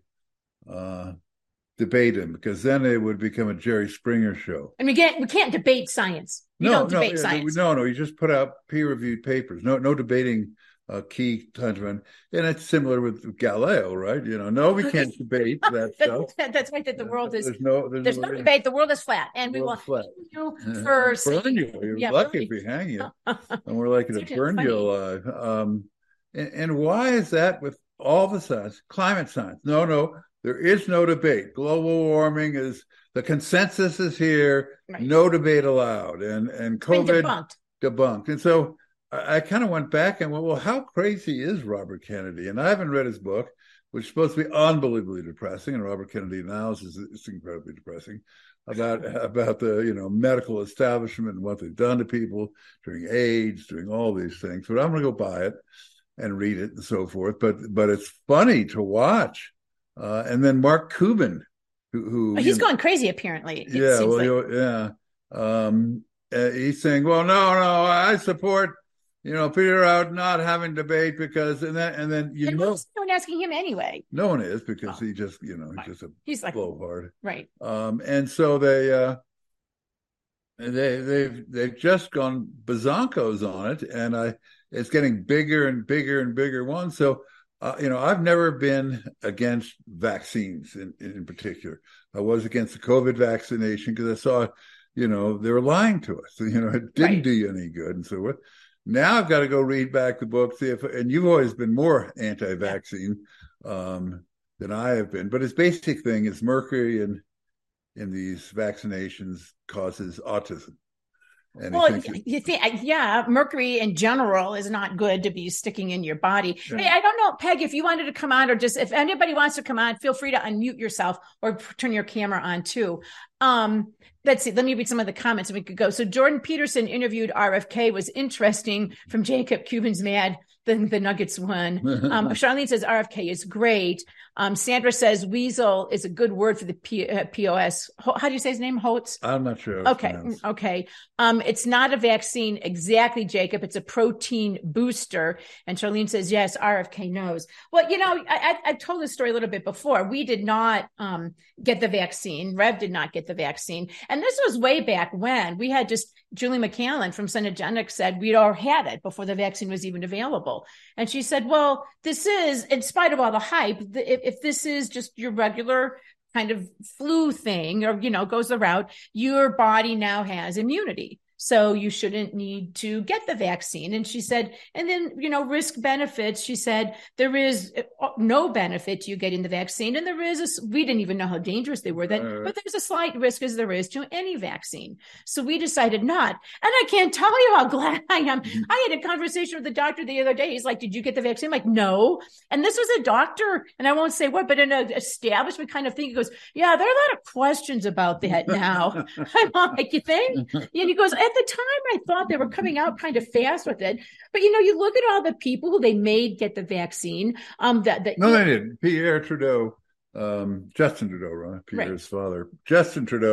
uh, debate him because then it would become a Jerry Springer show. And we can't we can't debate science. You no, don't no, debate yeah, science. No, no. You just put out peer-reviewed papers. No, no debating. A key time, and it's similar with Galileo, right? You know, no, we can't debate that stuff. That's right. That the world is there's no there's, there's no, no debate. The world is flat, and we will hang you for burn you. You're yeah, lucky if we hang you, and we're lucky to burn funny. you alive. Um, and, and why is that with all the science? Climate science? No, no, there is no debate. Global warming is the consensus is here. Right. No debate allowed, and and COVID debunked. debunked, and so. I kind of went back and went, well, how crazy is Robert Kennedy? And I haven't read his book, which is supposed to be unbelievably depressing. And Robert Kennedy analysis is incredibly depressing about about the you know medical establishment and what they've done to people during AIDS, doing all these things. But I'm going to go buy it and read it and so forth. But but it's funny to watch. Uh, and then Mark Cuban, who, who oh, he's going know, crazy apparently. Yeah, well, like. yeah. Um, uh, he's saying, well, no, no, I support. You know, Peter out not having debate because, and then, and then you and know, no one asking him anyway. No one is because oh. he just, you know, he's right. just a he's like blowhard, right? Um, and so they, uh, they, they've, they've just gone bazonkos on it, and I, it's getting bigger and bigger and bigger one. So, uh, you know, I've never been against vaccines in, in particular. I was against the COVID vaccination because I saw, you know, they were lying to us. You know, it didn't right. do you any good, and so what. Now I've got to go read back the book, see if, and you've always been more anti-vaccine um, than I have been. But his basic thing is mercury in in these vaccinations causes autism. And well, you think, yeah, mercury in general is not good to be sticking in your body. Yeah. Hey, I don't know, Peg, if you wanted to come on, or just if anybody wants to come on, feel free to unmute yourself or turn your camera on too. Um, let's see, let me read some of the comments and we could go. So Jordan Peterson interviewed R F K, was interesting from Jacob. Cuban's mad. The, the Nuggets won. Um, Charlene says R F K is great. Um, Sandra says weasel is a good word for the P, uh, P O S. Ho, how do you say his name? Hotz? I'm not sure. Okay. Okay. Um, it's not a vaccine exactly, Jacob. It's a protein booster. And Charlene says, yes, R F K knows. Well, you know, I, I, I've told this story a little bit before. We did not um, get the vaccine. Rev did not get the vaccine. And this was way back when we had just Julie McCallan from Cenegenics said we'd all had it before the vaccine was even available. And she said, well, this is, in spite of all the hype, if, if this is just your regular kind of flu thing or, you know, goes the route, your body now has immunity. So you shouldn't need to get the vaccine. And she said, and then, you know, risk benefits, she said, there is no benefit to you getting the vaccine. And there is, a, we didn't even know how dangerous they were then, uh, but there's a slight risk as there is to any vaccine. So we decided not. And I can't tell you how glad I am. Mm-hmm. I had a conversation with the doctor the other day. He's like, did you get the vaccine? I'm like, no. And this was a doctor, and I won't say what, but in an establishment kind of thing. He goes, yeah, there are a lot of questions about that now. I'm like, you think? And he goes, at the time, I thought they were coming out kind of fast with it. But, you know, you look at all the people who they made get the vaccine. Um, that, that No, they didn't. Pierre Trudeau, um, Justin Trudeau, right? Pierre's right. father. Justin Trudeau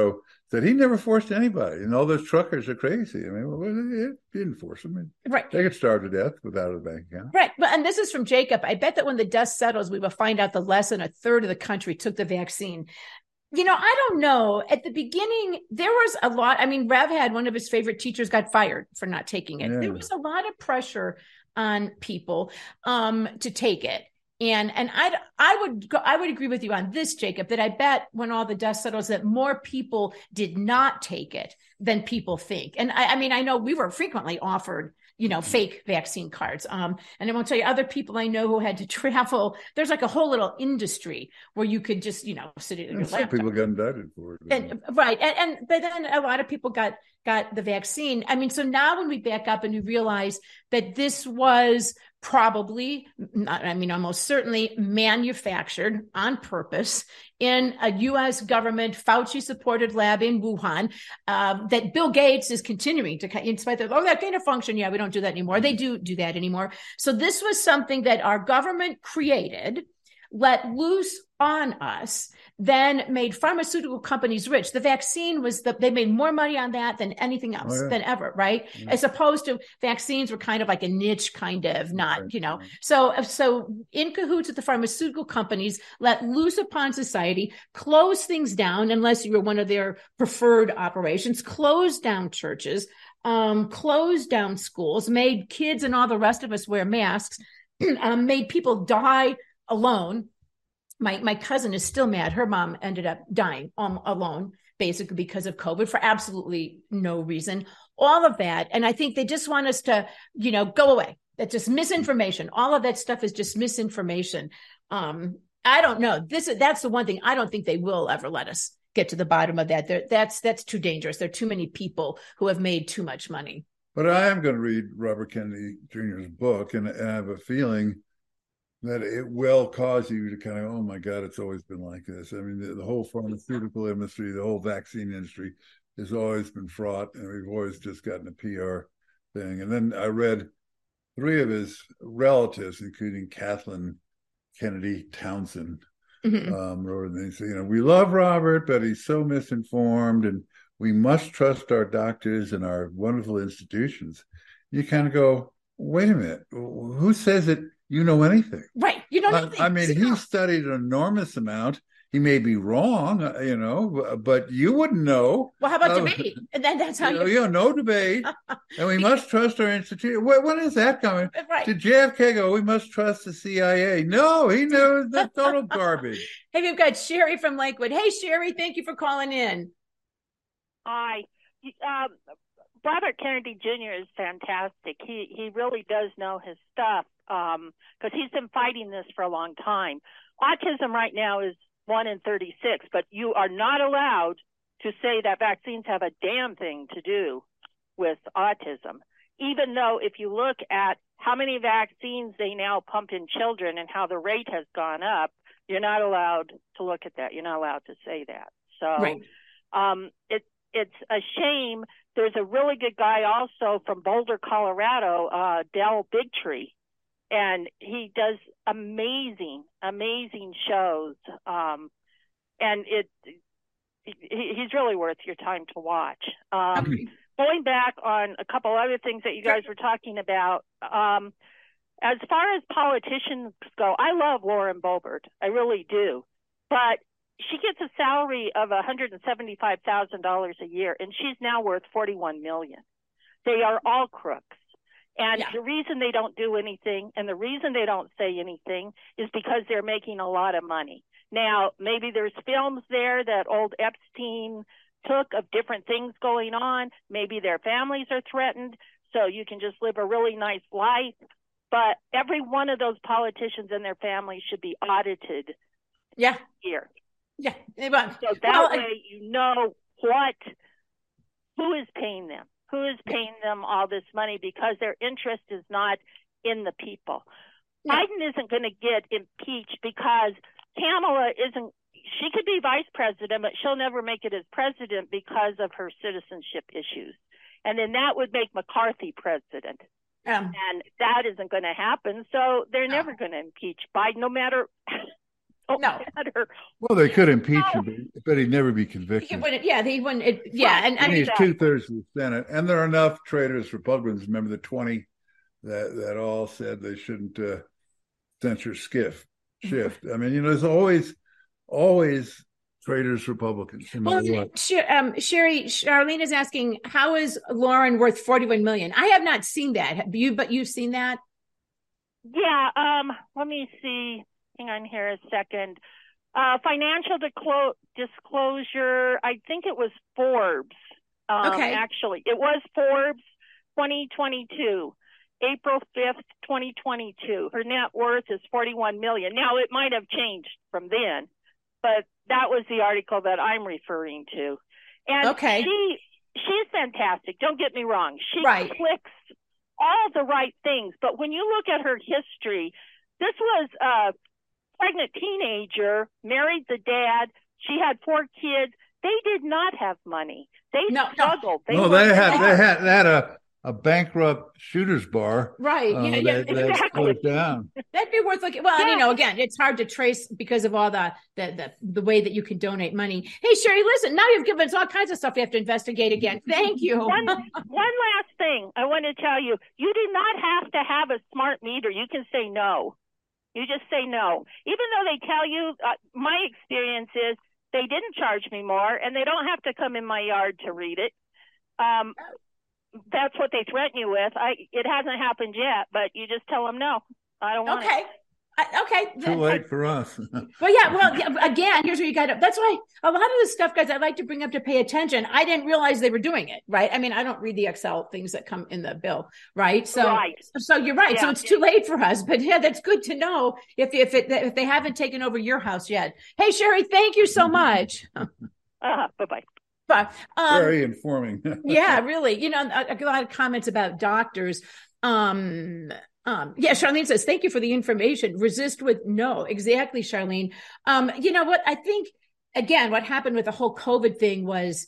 said he never forced anybody, and all those truckers are crazy. I mean, well, he didn't force them. Right. They could starve to death without a bank account. Right. Well, and this is from Jacob. I bet that when the dust settles, we will find out the lesson. A third of the country took the vaccine. You know, I don't know. At the beginning, there was a lot. I mean, Rev had one of his favorite teachers got fired for not taking it. Yeah. There was a lot of pressure on people um, to take it. And and I I would go, I would agree with you on this, Jacob, that I bet when all the dust settles that more people did not take it than people think. And I, I mean, I know we were frequently offered, you know, fake vaccine cards. Um, and I won't tell you, other people I know who had to travel. There's like a whole little industry where you could just, you know, sit in your some laptop. People got indicted for it. And, right. And, and but then a lot of people got got the vaccine. I mean, so now when we back up and we realize that this was probably, I mean, almost certainly manufactured on purpose in a U S government Fauci-supported lab in Wuhan, uh, that Bill Gates is continuing to, in spite of, oh, that gain of function, yeah, we don't do that anymore. They do do that anymore. So this was something that our government created, let loose on us, then made pharmaceutical companies rich. The vaccine was the, they made more money on that than anything else, oh, yeah. than ever, right? Yeah. As opposed to vaccines were kind of like a niche kind of, not, right. you know. So, so in cahoots with the pharmaceutical companies, let loose upon society, close things down, unless you were one of their preferred operations, close down churches, um, close down schools, made kids and all the rest of us wear masks, um, made people die alone. My my cousin is still mad. Her mom ended up dying um, alone, basically because of COVID for absolutely no reason. All of that. And I think they just want us to, you know, go away. That's just misinformation. All of that stuff is just misinformation. Um, I don't know. This That's the one thing I don't think they will ever let us get to the bottom of that. They're, that's that's too dangerous. There are too many people who have made too much money. But I am going to read Robert Kennedy Junior's book, and, and I have a feeling that it will cause you to kind of, oh my God, it's always been like this. I mean, the, the whole pharmaceutical industry, the whole vaccine industry has always been fraught, and we've always just gotten a P R thing. And then I read three of his relatives, including Kathleen Kennedy Townsend, mm-hmm. um, wrote, and they say, you know, we love Robert, but he's so misinformed, and we must trust our doctors and our wonderful institutions. You kind of go, wait a minute, who says it? You know anything. Right. You know anything. I, I mean, he studied an enormous amount. He may be wrong, you know, but you wouldn't know. Well, how about uh, debate? And then that's how you you... know, you know, no debate. And we must trust our institution. When, when is that coming? Right. Did J F K go, we must trust the C I A? No, he knew that's total garbage. Hey, we've got Sherry from Lakewood. Hey, Sherry, thank you for calling in. Hi. Um, Robert Kennedy Junior is fantastic. He he really does know his stuff because um, he's been fighting this for a long time. Autism right now is one in thirty-six, but you are not allowed to say that vaccines have a damn thing to do with autism, even though if you look at how many vaccines they now pump in children and how the rate has gone up, you're not allowed to look at that. You're not allowed to say that. So right. um, it, it's a shame. There's a really good guy also from Boulder, Colorado, uh, Del Bigtree, and he does amazing, amazing shows. Um, and it, he, he's really worth your time to watch. Um, okay. Going back on a couple other things that you guys were talking about, um, as far as politicians go, I love Lauren Boebert. I really do. But she gets a salary of one hundred seventy-five thousand dollars a year, and she's now worth forty-one million dollars. They are all crooks. And yeah. the reason they don't do anything and the reason they don't say anything is because they're making a lot of money. Now, maybe there's films there that old Epstein took of different things going on. Maybe their families are threatened, so you can just live a really nice life. But every one of those politicians and their families should be audited yeah. here. Yeah. So that well, way I... you know what, who is paying them, who is paying them all this money because their interest is not in the people. Yeah. Biden isn't going to get impeached because Kamala isn't, she could be vice president, but she'll never make it as president because of her citizenship issues. And then that would make McCarthy president. Um, and that isn't going to happen. So they're no. never going to impeach Biden, no matter no. Matter. Well, they could impeach no. him, but he'd never be convicted. He wouldn't, yeah, he wouldn't. It, yeah, right. and, and he's two thirds of the Senate, and there are enough traitors Republicans. Remember the twenty that that all said they shouldn't uh, censure Skiff shift. I mean, you know, there's always always traitors Republicans. No well, um, Sherry, Charlene is asking, how is Lauren worth forty-one million dollars? I have not seen that. Have you? But you've seen that? Yeah. Um. Let me see. Hang on here a second. Uh, financial disclo- disclosure. I think it was Forbes. Um, okay. Actually, it was Forbes twenty twenty-two, April fifth, twenty twenty-two. Her net worth is forty-one million dollars. Now, it might have changed from then, but that was the article that I'm referring to. And okay. she she's fantastic. Don't get me wrong. She right. clicks all the right things. But when you look at her history, this was a pregnant teenager, married the dad. She had four kids. They did not have money. They no, struggled. No, they, they had they had they had a, a bankrupt shooter's bar. Right. Uh, yeah, yeah, that, that exactly. down. That'd be worth looking. Well, yeah. and, you know, again, it's hard to trace because of all the, the the the way that you can donate money. Hey, Sherry, listen, now you've given us all kinds of stuff we have to investigate again. Thank you. One, one last thing I want to tell you. You do not have to have a smart meter. You can say no. You just say no. Even though they tell you, uh, my experience is they didn't charge me more, and they don't have to come in my yard to read it. Um, that's what they threaten you with. I It hasn't happened yet, but you just tell them no. I don't want okay. it. I, okay. Too late for us. Well, yeah. Well, yeah, again, here's where you got to. That's why a lot of the stuff, guys, I like to bring up to pay attention. I didn't realize they were doing it, right? I mean, I don't read the Excel things that come in the bill, right? So, right. so you're right. Yeah. So it's too late for us. But yeah, that's good to know if if it if they haven't taken over your house yet. Hey, Sherry, thank you so much. uh, bye bye. But um, very informing. Yeah, really. You know, a, a lot of comments about doctors. Um, Um, yeah, Charlene says, thank you for the information. Resist with no. Exactly, Charlene. Um, you know what? I think, again, what happened with the whole COVID thing was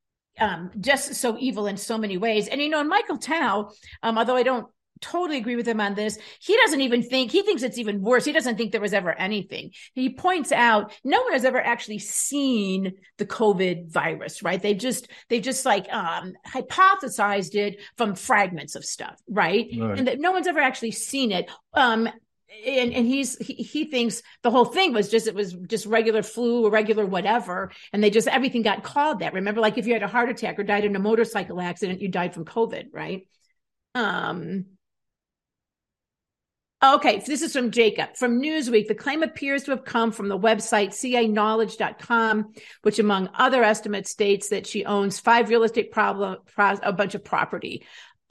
um, just so evil in so many ways. And, you know, Michael Tao, um, although I don't totally agree with him on this, he doesn't even think, he thinks it's even worse. He doesn't think there was ever anything. He points out no one has ever actually seen the COVID virus, right? They've just, they've just like um, hypothesized it from fragments of stuff, right? right. And that no one's ever actually seen it. Um, and, and he's, he, he thinks the whole thing was just, it was just regular flu or regular whatever. And they just, everything got called that. Remember, like if you had a heart attack or died in a motorcycle accident, you died from COVID, right? Um, Okay, this is from Jacob. From Newsweek, the claim appears to have come from the website C A knowledge dot com, which among other estimates states that she owns five real estate problem, a bunch of property.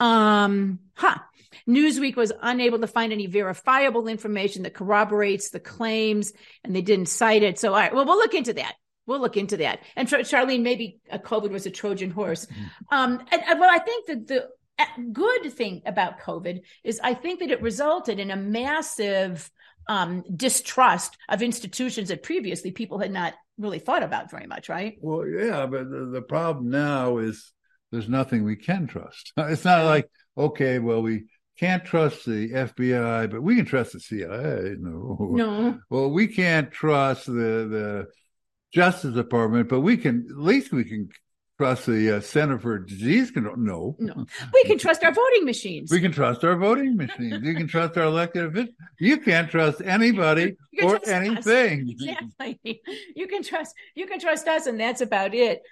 Um, huh. Newsweek was unable to find any verifiable information that corroborates the claims, and they didn't cite it. So, all right, well, we'll look into that. We'll look into that. And Charlene, maybe a COVID was a Trojan horse. Um, and, and well, I think that the good thing about COVID is I think that it resulted in a massive um, distrust of institutions that previously people had not really thought about very much, right? Well, yeah, but the, the problem now is there's nothing we can trust. It's not like, okay, well, we can't trust the F B I, but we can trust the C I A. No. No. Well, we can't trust the, the Justice Department, but we can, at least we can trust the uh, Center for Disease Control. No. No. We can trust our voting machines. We can trust our voting machines. You can trust our elected officials. You can't trust anybody or trust anything. Us. Exactly. You can trust you can trust us, and that's about it.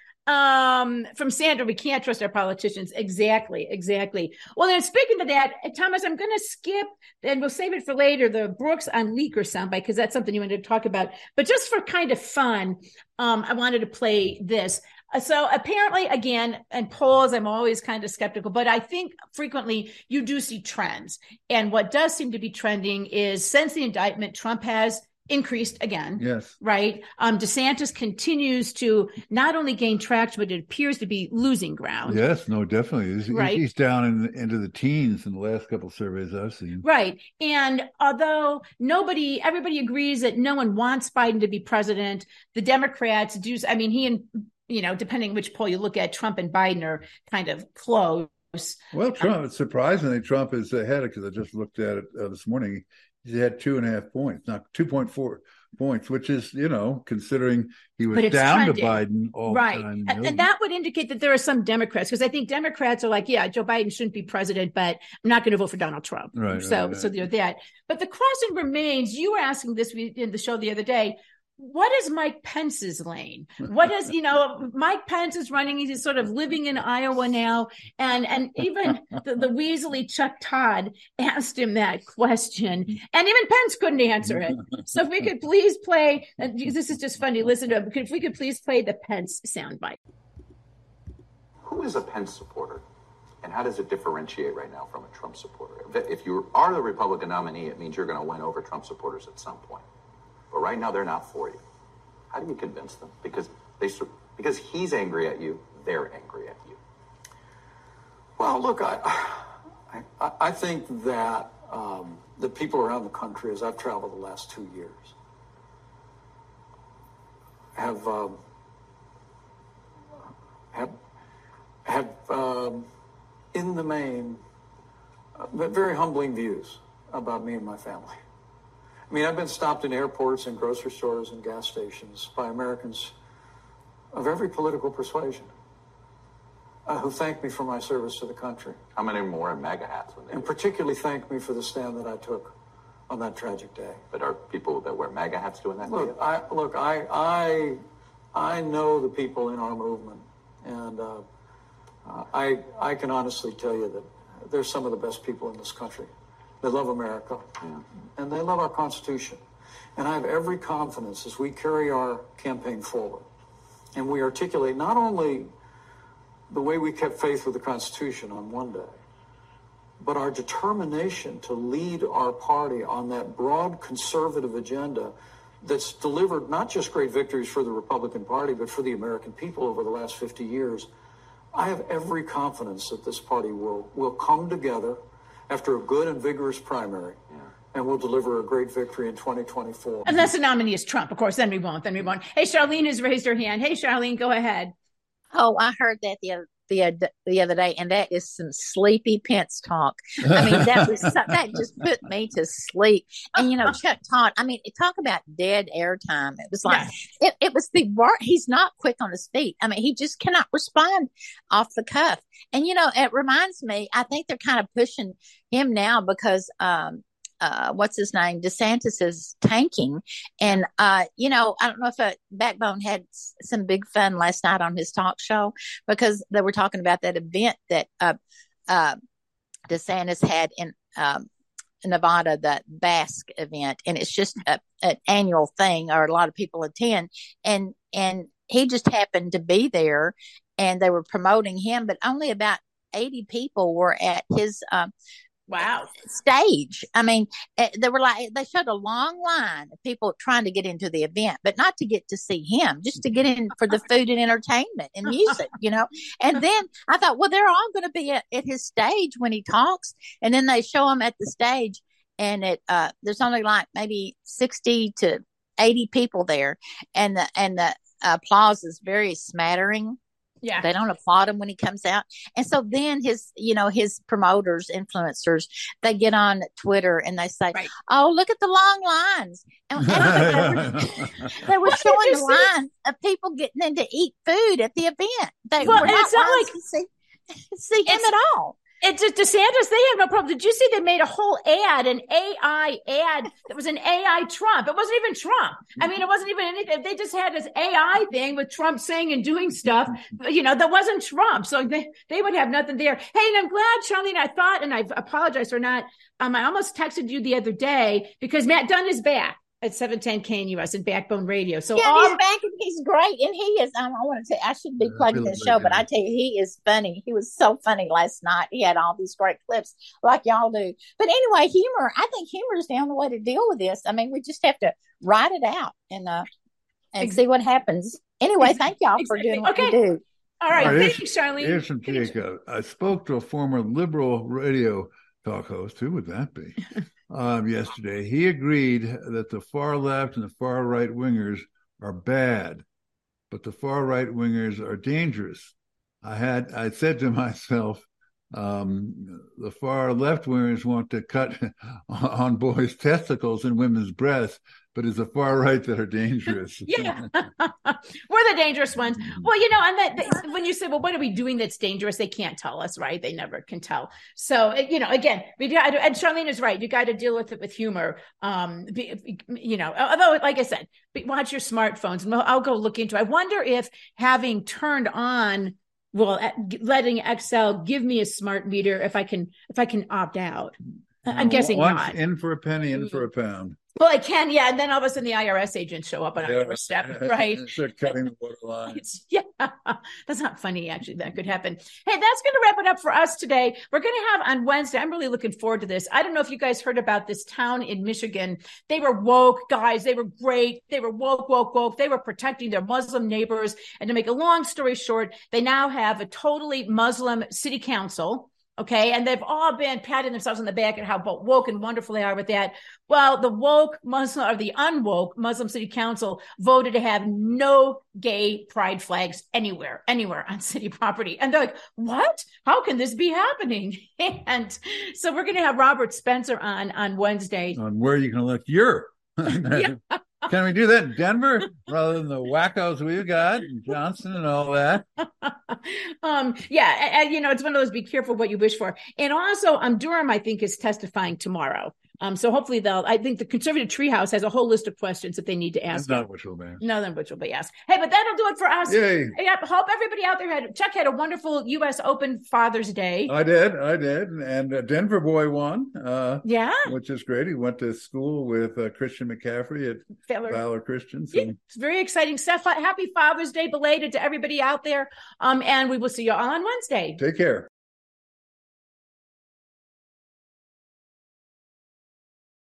Um, from Sandra, we can't trust our politicians. Exactly, exactly. Well, then speaking of that, Thomas, I'm going to skip, and we'll save it for later, the Brooks on leaker soundbite, because that's something you wanted to talk about. But just for kind of fun, um, I wanted to play this. So apparently, again, in polls, I'm always kind of skeptical, but I think frequently you do see trends. And what does seem to be trending is since the indictment, Trump has increased again. Yes. Right. Um, DeSantis continues to not only gain traction, but it appears to be losing ground. Yes, no, definitely. He's, right. he's down in, into the teens in the last couple of surveys I've seen. Right. And although nobody, everybody agrees that no one wants Biden to be president, the Democrats do. I mean, he and, you know, depending which poll you look at, Trump and Biden are kind of close. Well, Trump, it's surprisingly, Trump is ahead because I just looked at it uh, this morning. He had two and a half points, not two point four, points, which is, you know, considering he was down trending. to Biden all right. the time. And, and that would indicate that there are some Democrats, because I think Democrats are like, yeah, Joe Biden shouldn't be president, but I'm not going to vote for Donald Trump. Right, so, right, right. so they're that. But the question remains, you were asking this in the show the other day, what is Mike Pence's lane? What is, you know, Mike Pence is running, he's sort of living in Iowa now. And, and even the, the weaselly Chuck Todd asked him that question. And even Pence couldn't answer it. So if we could please play, and this is just funny, listen to it. If we could please play the Pence soundbite. Who is a Pence supporter? And how does it differentiate right now from a Trump supporter? If you are the Republican nominee, it means you're going to win over Trump supporters at some point. But right now, they're not for you. How do you convince them? Because they, because he's angry at you, they're angry at you. Well, look, I, I, I think that um, the people around the country, as I've traveled the last two years, have um, have have um, in the main, uh, very humbling views about me and my family. I mean, I've been stopped in airports and grocery stores and gas stations by Americans of every political persuasion uh, who thank me for my service to the country. How many more in MAGA hats? When they and particularly thank me for the stand that I took on that tragic day. But are people that wear MAGA hats doing that? Look, I, look, I, I, I know the people in our movement, and uh, uh, I, I can honestly tell you that they're some of the best people in this country. They love America, yeah. and they love our Constitution. And I have every confidence as we carry our campaign forward, and we articulate not only the way we kept faith with the Constitution on one day, but our determination to lead our party on that broad conservative agenda that's delivered not just great victories for the Republican Party, but for the American people over the last fifty years. I have every confidence that this party will, will come together after a good and vigorous primary, yeah. and we'll deliver a great victory in twenty twenty-four. Unless the nominee is Trump, of course, then we won't, then we won't. Hey, Charlene has raised her hand. Hey, Charlene, go ahead. Oh, I heard that the other, the, the other day, and that is some sleepy Pence talk. I mean, that was that just put me to sleep. And, you know, Chuck Todd, I mean, talk about dead airtime. It was like, yes. it, it was the work. He's not quick on his feet. I mean, he just cannot respond off the cuff. And, you know, it reminds me, I think they're kind of pushing him now because, um, uh, what's his name? DeSantis is tanking. And, uh, you know, I don't know if uh, Backbone had s- some big fun last night on his talk show because they were talking about that event that, uh, uh, DeSantis had in, um, Nevada, the Basque event. And it's just a, an annual thing or a lot of people attend. And, and he just happened to be there and they were promoting him, but only about eighty people were at his, um, wow stage. I mean, they were like, they showed a long line of people trying to get into the event, but not to get to see him, just to get in for the food and entertainment and music, you know? And then I thought, well, they're all going to be at, at his stage when he talks. And then they show him at the stage and it, uh, there's only like maybe sixty to eighty people there. And the, and the applause is very smattering. Yeah. They don't applaud him when he comes out. And so then his, you know, his promoters, influencers, they get on Twitter and they say, right. oh, look at the long lines. And, and they were, they were showing the line of people getting in to eat food at the event. They well, were not it's not like to see, see him at all. It just DeSantis, they have no problem. Did you see they made a whole ad, an A I ad that was an A I Trump? It wasn't even Trump. I mean, it wasn't even anything. They just had this A I thing with Trump saying and doing stuff, you know, that wasn't Trump. So they, they would have nothing there. Hey, and I'm glad, Charlene, I thought, and I apologize for not, um, I almost texted you the other day because Matt Dunn is back at seven ten K N U S and Backbone Radio. So yeah, all he's back and he's great. And he is, um, I want to say, I shouldn't be plugging this show, but I tell you, he is funny. He was so funny last night. He had all these great clips like y'all do. But anyway, humor, I think humor is the only way to deal with this. I mean, we just have to write it out and, uh, and exactly. see what happens. Anyway, thank y'all exactly. for doing what okay. you do. All right. All right. Thank you, Charlene. Here's some take. Uh, I spoke to a former liberal radio talk host. Who would that be? Um, yesterday, he agreed that the far left and the far right wingers are bad, but the far right wingers are dangerous. I had, I said to myself, um, the far left wingers want to cut on boys' testicles and women's breasts. but it's the far right that are dangerous. Yeah, we're the dangerous ones. Well, you know, and that, that when you say, well, what are we doing that's dangerous? They can't tell us, right? They never can tell. So, you know, again, we got to, and Charlene is right. You got to deal with it with humor. Um, be, you know, although, like I said, watch your smartphones, and I'll go look into it. I wonder if having turned on, well, letting Xcel give me a smart meter, if I can, if I can opt out. I'm guessing Once not. In for a penny, in for a pound. Well, I can, yeah. And then all of a sudden the I R S agents show up on our doorstep, right? Start cutting the water lines. Yeah, that's not funny, actually. That could happen. Hey, that's going to wrap it up for us today. We're going to have on Wednesday, I'm really looking forward to this. I don't know if you guys heard about this town in Michigan. They were woke, guys. They were great. They were woke, woke, woke. They were protecting their Muslim neighbors. And to make a long story short, they now have a totally Muslim city council. Okay. And they've all been patting themselves on the back at how woke and wonderful they are with that. Well, the woke Muslim or the unwoke Muslim City Council voted to have no gay pride flags anywhere, anywhere on city property. And they're like, what? How can this be happening? And so we're going to have Robert Spencer on on Wednesday. On where you can elect your. Yeah. Can we do that in Denver rather than the wackos we've got in Johnson and all that? um, yeah, and, and, you know, it's one of those be careful what you wish for. And also, um, Durham, I think, is testifying tomorrow. Um, so hopefully they'll, I think the Conservative Treehouse has a whole list of questions that they need to ask. Not which will be. No, then which will be asked. Hey, but that'll do it for us. Yay. Yep. Hope everybody out there had, Chuck had a wonderful U S Open Father's Day. I did. I did. And a Denver boy won. Uh, yeah. Which is great. He went to school with uh, Christian McCaffrey at Valor, Valor Christian. So. Yeah, it's very exciting stuff. Happy Father's Day belated to everybody out there. Um, and we will see you all on Wednesday. Take care.